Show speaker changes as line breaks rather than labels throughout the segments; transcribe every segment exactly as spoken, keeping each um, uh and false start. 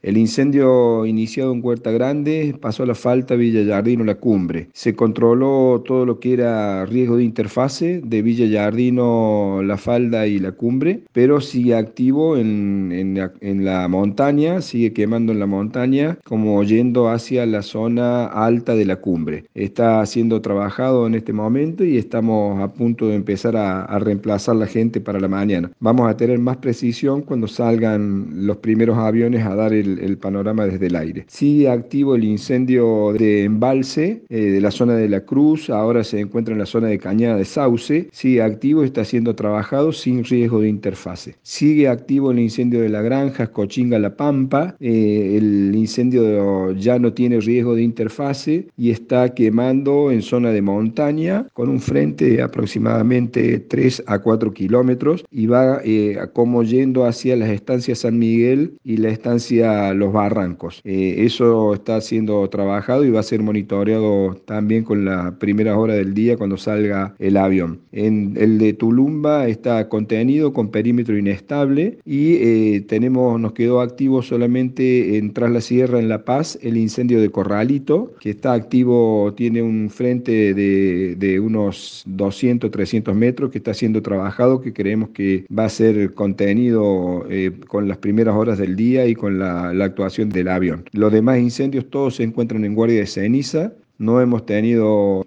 El incendio iniciado en Huerta Grande pasó a la Falta, Villa Yardino, La Cumbre. Se controló todo lo que era riesgo de interfase de Villa Yardino, La Falda y La Cumbre, pero sigue activo en, en la, en la montaña, sigue quemando en la montaña, como yendo hacia la zona alta de La Cumbre. Está siendo trabajado en este momento y estamos a punto de empezar a, a reemplazar la gente para la mañana. Vamos a tener más precisión cuando salgan los primeros aviones a dar el, el panorama desde el aire. Sigue activo el incendio de embalse eh, de la zona de La Cruz, ahora se encuentra en la zona de Cañada de Sauce. Sigue activo, está siendo trabajado sin riesgo de interfase. Sigue activo el incendio de La Granja, Cochinga, La Pampa. Eh, el incendio ya no tiene riesgo de interfase y está quemando en zona de montaña con un frente de aproximadamente tres a cuatro kilómetros y va eh, como yendo hacia las estancias San Miguel y la estancia Los Barrancos. Eh, eso está siendo trabajado y va a ser monitoreado también con las primeras horas del día cuando salga el avión. En el de Tulumba está contenido con perímetro inestable y eh, tenemos, nos quedó activo solamente en Tras la Sierra, en La Paz, el incendio de Corralito, que está activo, tiene un frente de, de unos doscientos, trescientos metros que está siendo trabajado, que creemos que va a ser contenido eh, con las primeras horas del día y con la, la actuación del avión. Los demás incendios todos se encuentran en guardia de ceniza. No hemos tenido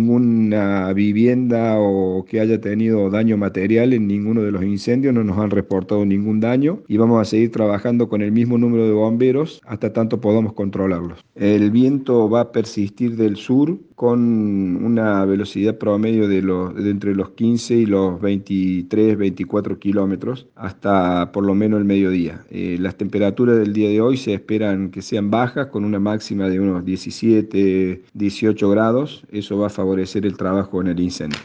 ninguna vivienda o que haya tenido daño material en ninguno de los incendios, no nos han reportado ningún daño y vamos a seguir trabajando con el mismo número de bomberos hasta tanto podamos controlarlos. El viento va a persistir del sur con una velocidad promedio de, los, de entre los quince y los veintitrés, veinticuatro kilómetros hasta por lo menos el mediodía. Eh, las temperaturas del día de hoy se esperan que sean bajas con una máxima de unos diecisiete, dieciocho grados. Eso va a favorecer el trabajo en el incendio.